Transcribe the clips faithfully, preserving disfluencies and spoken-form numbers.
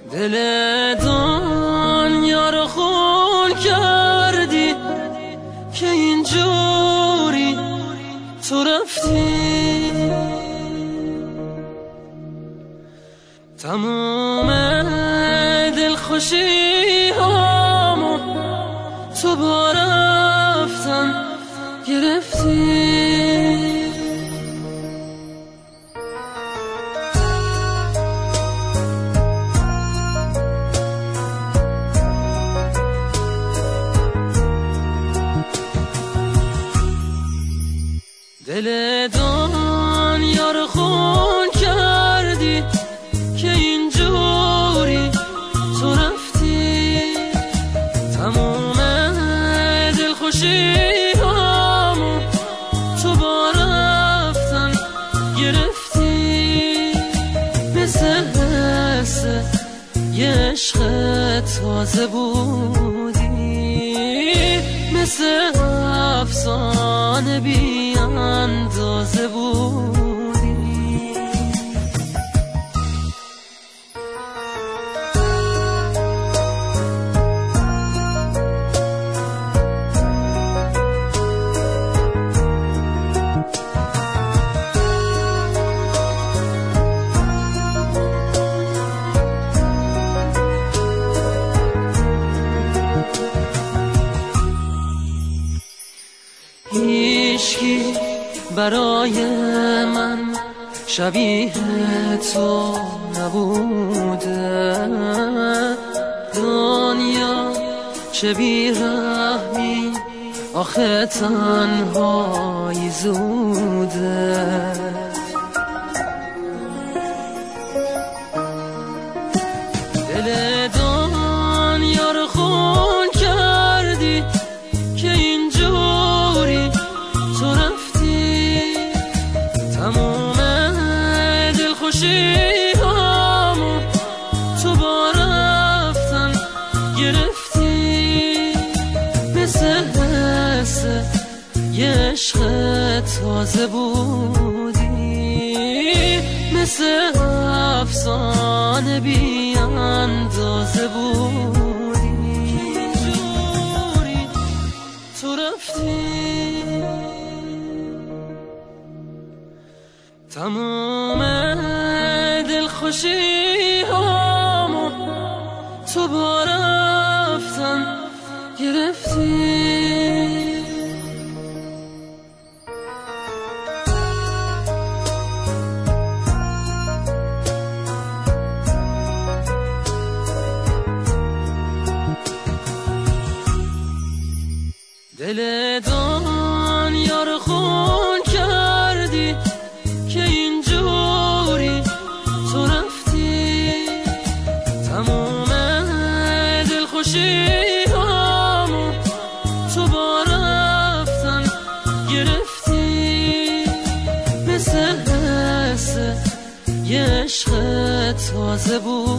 دل دنیا رو خون کردی که اینجوری تو رفتی، تمام دلخوشی هامو تو با رفتن گرفتی. دل دنیا رو خون کردی که اینجوری تو رفتی، تمام دلخوشی هامو تو با رفتن گرفتی. مثل مثل یه عشق تازه بودی، مثل افسانه بی اندازه بودی. هیچکی برای من شبیه تو نبوده، دنیا چه بیرحمی آخه تنهایی زوده. دل دنیا رو خون کردی که اینجوری تو رفتی، تمام دلخوشی هامو تو با رفتن گرفتی. مثل مثل یه عشق تازه بودی، مثل افسانه بی اندازه بودی. اینجوری تو رفتی، تمام دلخوشی هامو تو با رفتن گرفتی. دل دنیا رو خون کردی که اینجوری تو رفتی، تمام دلخوشی هامو تو با رفتن گرفتی. مثل مثل یه عشق تازه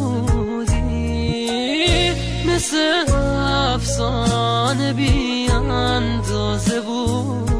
بودی، مثل افسانه بی اندازه بود.